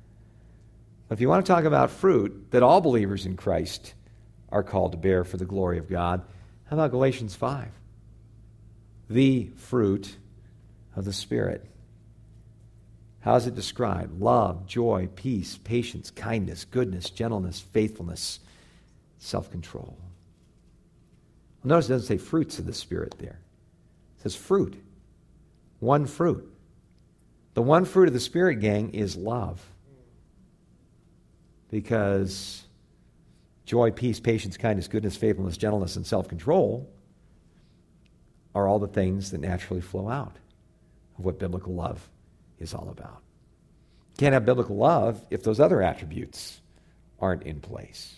But if you want to talk about fruit that all believers in Christ are called to bear for the glory of God, how about Galatians five? The fruit of the Spirit. How is it described? Love, joy, peace, patience, kindness, goodness, gentleness, faithfulness, self-control. Well, notice it doesn't say fruits of the Spirit there. It says fruit. One fruit. The one fruit of the Spirit, gang, is love. Because joy, peace, patience, kindness, goodness, faithfulness, gentleness, and self-control are all the things that naturally flow out of what biblical love is all about. You can't have biblical love if those other attributes aren't in place.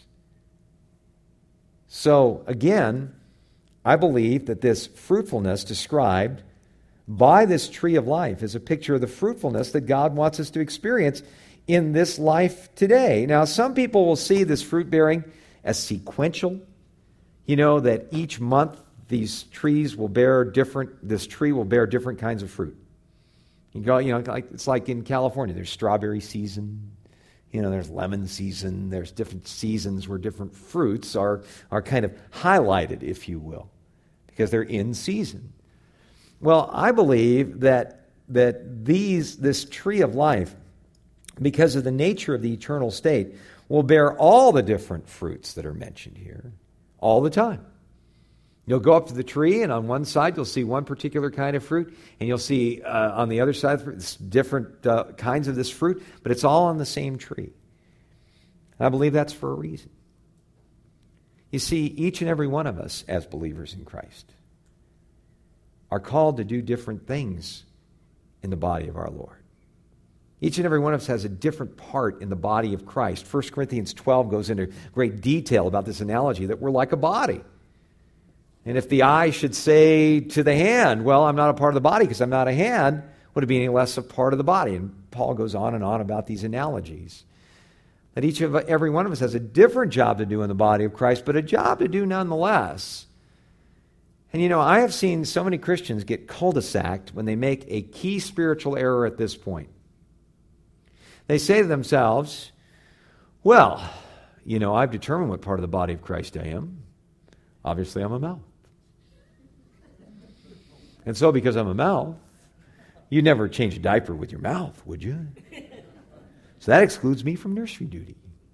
So, again, I believe that this fruitfulness described by this tree of life is a picture of the fruitfulness that God wants us to experience in this life today. Now, some people will see this fruit bearing as sequential. You know, that each month these trees will bear different, this tree will bear different kinds of fruit. You go, you know, like, it's like in California, there's strawberry season, you know, there's lemon season, there's different seasons where different fruits are, are kind of highlighted, if you will, because they're in season. Well, I believe that that these this tree of life, because of the nature of the eternal state, will bear all the different fruits that are mentioned here all the time. You'll go up to the tree, and on one side you'll see one particular kind of fruit, and you'll see uh, on the other side different uh, kinds of this fruit, but it's all on the same tree. And I believe that's for a reason. You see, each and every one of us as believers in Christ are called to do different things in the body of our Lord. Each and every one of us has a different part in the body of Christ. First Corinthians twelve goes into great detail about this analogy that we're like a body. And if the eye should say to the hand, well, I'm not a part of the body because I'm not a hand, would it be any less a part of the body? And Paul goes on and on about these analogies. That each of every one of us has a different job to do in the body of Christ, but a job to do nonetheless. And you know, I have seen so many Christians get cul-de-saced when they make a key spiritual error at this point. They say to themselves, well, you know, I've determined what part of the body of Christ I am. Obviously, I'm a mouth. And so because I'm a mouth, you'd never change a diaper with your mouth, would you? So that excludes me from nursery duty.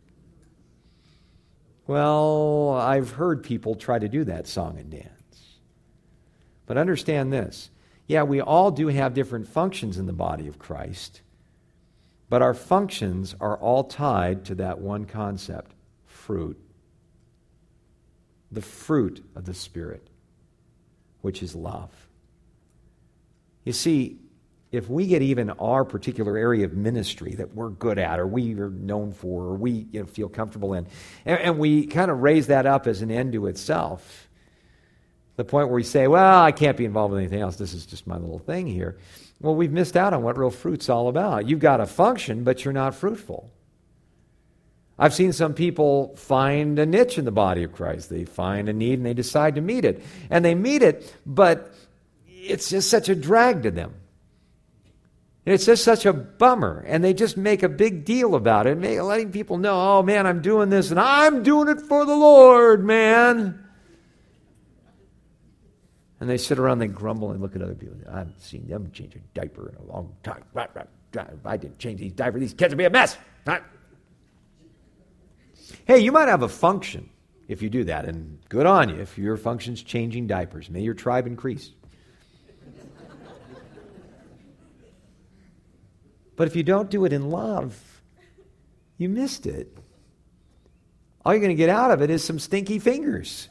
Well, I've heard people try to do that song and dance. But understand this. Yeah, we all do have different functions in the body of Christ, but our functions are all tied to that one concept, fruit. The fruit of the Spirit, which is love. You see, if we get even our particular area of ministry that we're good at or we are known for or we you know, feel comfortable in, and, and we kind of raise that up as an end to itself, the point where we say, well, I can't be involved with anything else, this is just my little thing here, well, we've missed out on what real fruit's all about. You've got a function, but you're not fruitful. I've seen some people find a niche in the body of Christ. They find a need and they decide to meet it. And they meet it, but it's just such a drag to them. It's just such a bummer. And they just make a big deal about it, letting people know, oh man, I'm doing this and I'm doing it for the Lord, man. And they sit around, they grumble and look at other people. I haven't seen them change a diaper in a long time. If I didn't change these diapers, these kids would be a mess. Hey, you might have a function if you do that, and good on you if your function's changing diapers. May your tribe increase. But if you don't do it in love, you missed it. All you're going to get out of it is some stinky fingers.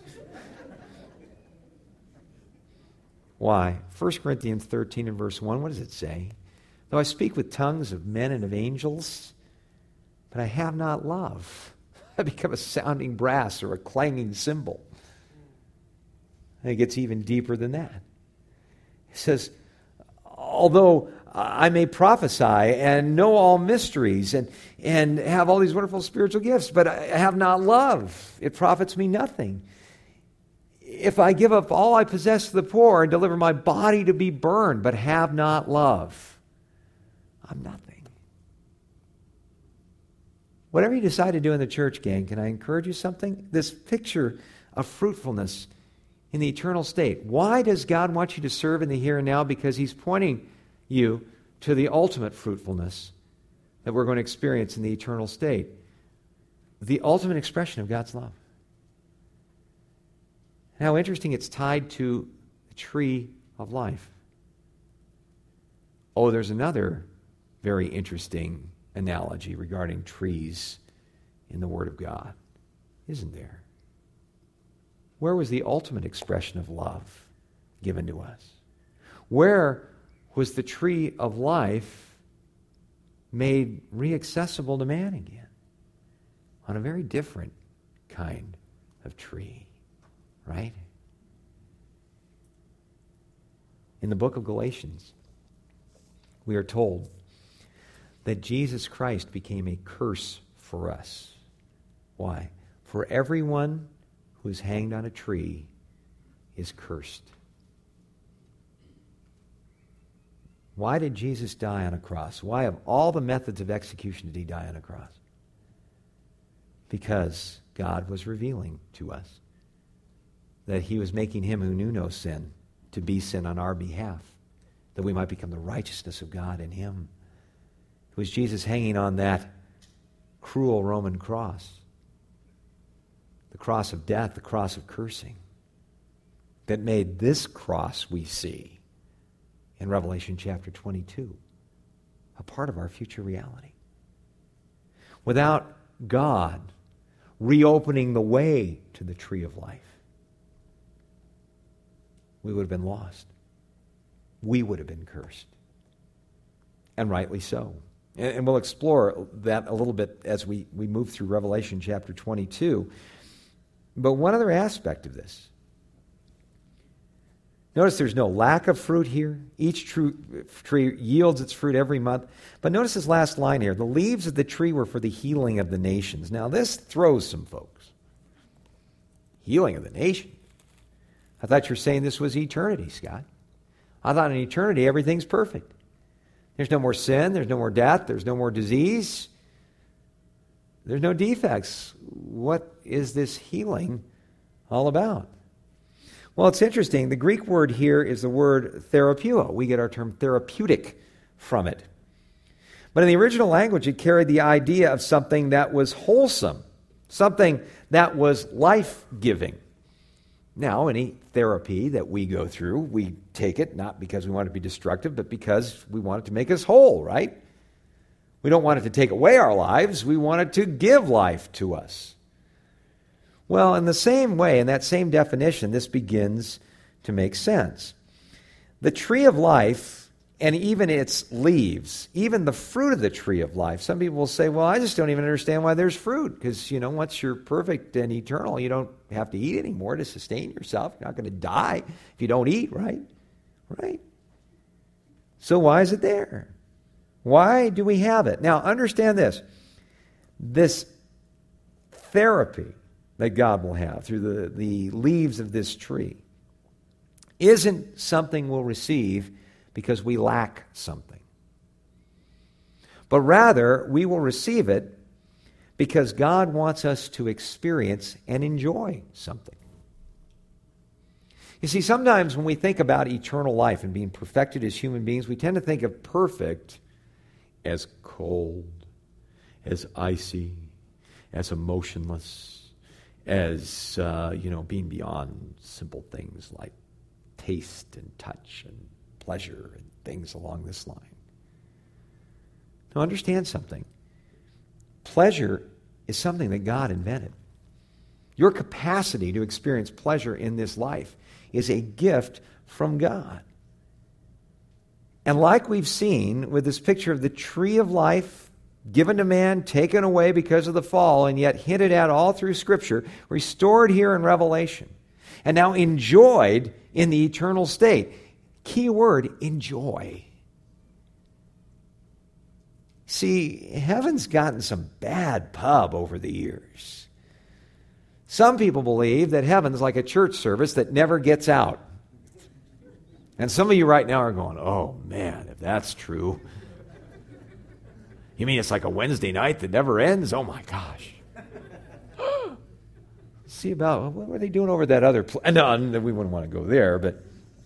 Why? First Corinthians thirteen and verse one, what does it say? Though I speak with tongues of men and of angels, but I have not love, I become a sounding brass or a clanging cymbal. And it gets even deeper than that. It says, although I may prophesy and know all mysteries and, and have all these wonderful spiritual gifts, but I have not love, it profits me nothing. If I give up all I possess to the poor and deliver my body to be burned, but have not love, I'm nothing. Whatever you decide to do in the church, gang, can I encourage you something? This picture of fruitfulness in the eternal state. Why does God want you to serve in the here and now? Because He's pointing you to the ultimate fruitfulness that we're going to experience in the eternal state. The ultimate expression of God's love. And how interesting it's tied to the tree of life. Oh, there's another very interesting analogy regarding trees in the Word of God, isn't there? Where was the ultimate expression of love given to us? Where was the tree of life made reaccessible to man again? On a very different kind of tree, right? In the book of Galatians, we are told that Jesus Christ became a curse for us. Why? For everyone who is hanged on a tree is cursed. Why did Jesus die on a cross? Why, of all the methods of execution, did He die on a cross? Because God was revealing to us that He was making Him who knew no sin to be sin on our behalf, that we might become the righteousness of God in Him. It was Jesus hanging on that cruel Roman cross, the cross of death, the cross of cursing, that made this cross we see in Revelation chapter twenty-two a part of our future reality. Without God reopening the way to the tree of life, we would have been lost. We would have been cursed. And rightly so. And we'll explore that a little bit as we, we move through Revelation chapter twenty-two. But one other aspect of this. Notice there's no lack of fruit here. Each tree yields its fruit every month. But notice this last line here. The leaves of the tree were for the healing of the nations. Now this throws some folks. Healing of the nation? I thought you were saying this was eternity, Scott. I thought in eternity everything's perfect. There's no more sin, there's no more death, there's no more disease, there's no defects. What is this healing all about? Well, it's interesting. The Greek word here is the word therapeuo. We get our term therapeutic from it. But in the original language, it carried the idea of something that was wholesome, something that was life-giving. Now, any therapy that we go through, we take it not because we want it to be destructive, but because we want it to make us whole, right? We don't want it to take away our lives. We want it to give life to us. Well, in the same way, in that same definition, this begins to make sense. The tree of life and even its leaves, even the fruit of the tree of life. Some people will say, well, I just don't even understand why there's fruit, because, you know, once you're perfect and eternal, you don't have to eat anymore to sustain yourself. You're not going to die if you don't eat, right? Right? So why is it there? Why do we have it? Now, understand this. This therapy that God will have through the, the leaves of this tree isn't something we'll receive because we lack something. But rather, we will receive it because God wants us to experience and enjoy something. You see, sometimes when we think about eternal life and being perfected as human beings, we tend to think of perfect as cold, as icy, as emotionless, as, uh, you know, being beyond simple things like taste and touch and pleasure and things along this line. Now, understand something. Pleasure is something that God invented. Your capacity to experience pleasure in this life is a gift from God. And like we've seen with this picture of the tree of life given to man, taken away because of the fall, and yet hinted at all through Scripture, restored here in Revelation, and now enjoyed in the eternal state. Key word, enjoy. See, heaven's gotten some bad pub over the years. Some people believe that heaven's like a church service that never gets out. And some of you right now are going, oh man, if that's true. You mean it's like a Wednesday night that never ends? Oh my gosh. See about, what were they doing over that other place? No, we wouldn't want to go there, but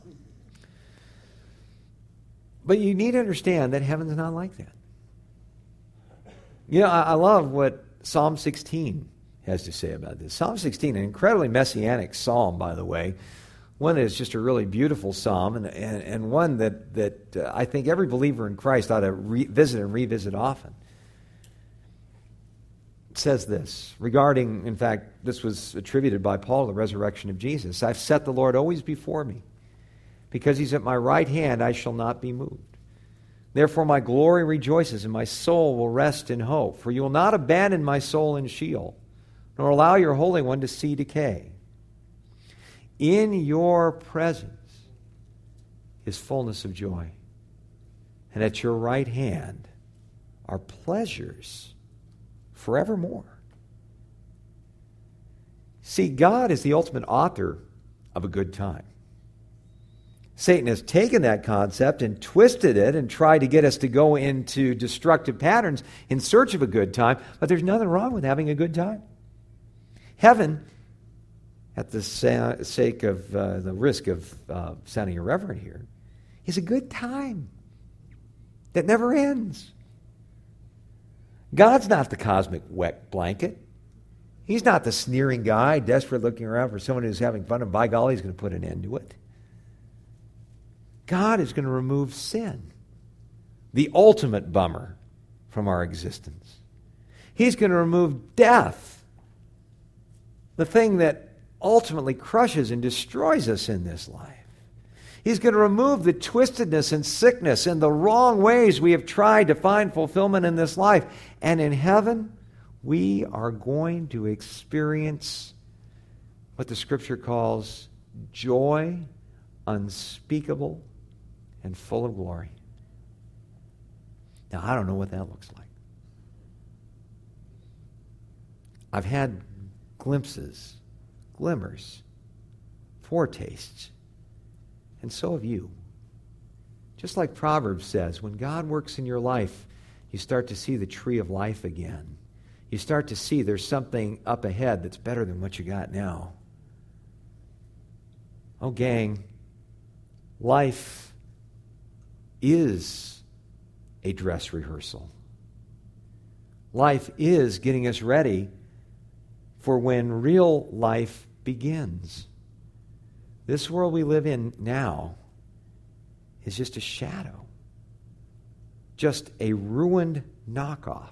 But you need to understand that heaven's not like that. You know, I, I love what Psalm sixteen has to say about this. Psalm sixteen, an incredibly messianic psalm, by the way. One that is just a really beautiful psalm, and, and, and one that, that uh, I think every believer in Christ ought to revisit and revisit often. It says this, regarding, in fact, this was attributed by Paul, the resurrection of Jesus. I've set the Lord always before me. Because he's at my right hand, I shall not be moved. Therefore my glory rejoices, and my soul will rest in hope. For you will not abandon my soul in Sheol, nor allow your Holy One to see decay. In your presence is fullness of joy, and at your right hand are pleasures forevermore. See, God is the ultimate author of a good time. Satan has taken that concept and twisted it and tried to get us to go into destructive patterns in search of a good time, but there's nothing wrong with having a good time. Heaven, at the sa- sake of uh, the risk of uh, sounding irreverent here, is a good time that never ends. God's not the cosmic wet blanket. He's not the sneering guy, desperate looking around for someone who's having fun, and by golly, he's going to put an end to it. God is going to remove sin, the ultimate bummer, from our existence. He's going to remove death, the thing that ultimately crushes and destroys us in this life. He's going to remove the twistedness and sickness and the wrong ways we have tried to find fulfillment in this life. And in heaven, we are going to experience what the Scripture calls joy unspeakable and full of glory. Now, I don't know what that looks like. I've had glimpses, glimmers, foretastes, and so have you. Just like Proverbs says, when God works in your life, you start to see the tree of life again. You start to see there's something up ahead that's better than what you got now. Oh, gang, life is a dress rehearsal. Life is getting us ready for when real life begins. This world we live in now is just a shadow, just a ruined knockoff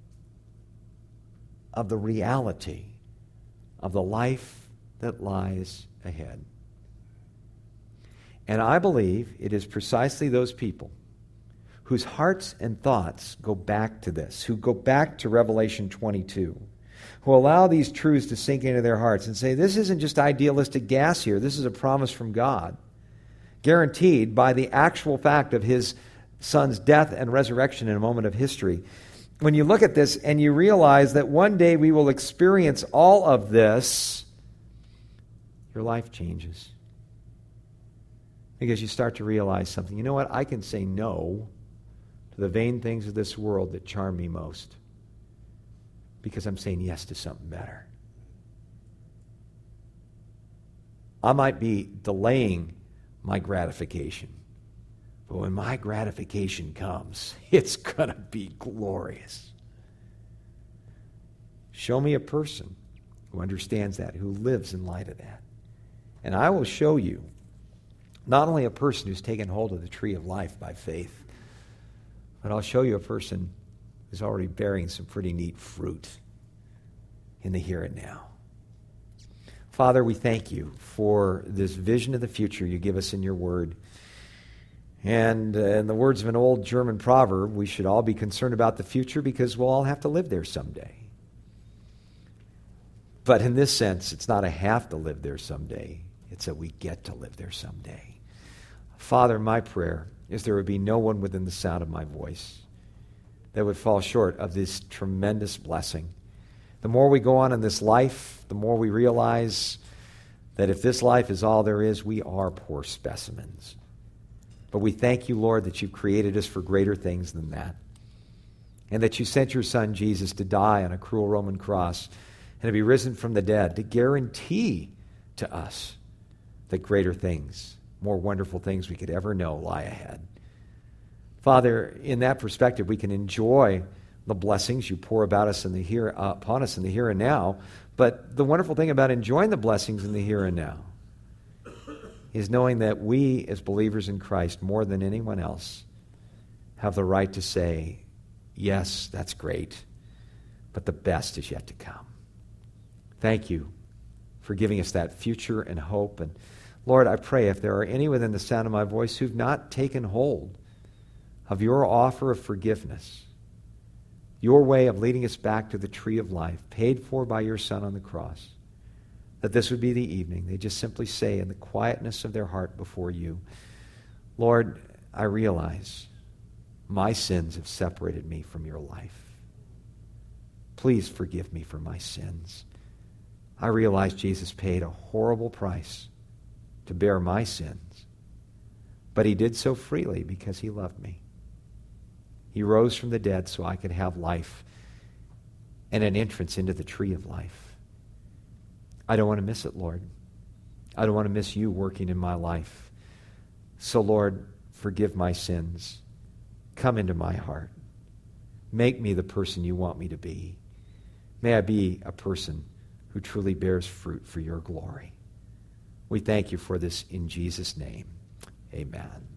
of the reality of the life that lies ahead. And I believe it is precisely those people whose hearts and thoughts go back to this, who go back to Revelation twenty-two, who allow these truths to sink into their hearts and say, this isn't just idealistic gas here. This is a promise from God, guaranteed by the actual fact of his Son's death and resurrection in a moment of history. When you look at this and you realize that one day we will experience all of this, your life changes. Because you start to realize something. You know what? I can say no to the vain things of this world that charm me most, because I'm saying yes to something better. I might be delaying my gratification, but when my gratification comes, it's going to be glorious. Show me a person who understands that, who lives in light of that. And I will show you not only a person who's taken hold of the tree of life by faith, but I'll show you a person who's already bearing some pretty neat fruit in the here and now. Father, we thank you for this vision of the future you give us in your word. And uh, in the words of an old German proverb, we should all be concerned about the future because we'll all have to live there someday. But in this sense, it's not a have to live there someday. It's that we get to live there someday. Father, my prayer is there would be no one within the sound of my voice that would fall short of this tremendous blessing. The more we go on in this life, the more we realize that if this life is all there is, we are poor specimens. But we thank you, Lord, that you've created us for greater things than that, and that you sent your Son, Jesus, to die on a cruel Roman cross and to be risen from the dead, to guarantee to us that greater things, more wonderful things we could ever know lie ahead. Father, in that perspective, we can enjoy the blessings you pour about us in the here, uh, upon us in the here and now. But the wonderful thing about enjoying the blessings in the here and now is knowing that we, as believers in Christ, more than anyone else, have the right to say, yes, that's great, but the best is yet to come. Thank you for giving us that future and hope. And Lord, I pray if there are any within the sound of my voice who've not taken hold of your offer of forgiveness, your way of leading us back to the tree of life, paid for by your Son on the cross, that this would be the evening. They just simply say in the quietness of their heart before you, Lord, I realize my sins have separated me from your life. Please forgive me for my sins. I realize Jesus paid a horrible price to bear my sins, but he did so freely because he loved me. He rose from the dead so I could have life and an entrance into the tree of life. I don't want to miss it, Lord. I don't want to miss you working in my life. So, Lord, forgive my sins. Come into my heart. Make me the person you want me to be. May I be a person who truly bears fruit for your glory. We thank you for this in Jesus' name. Amen.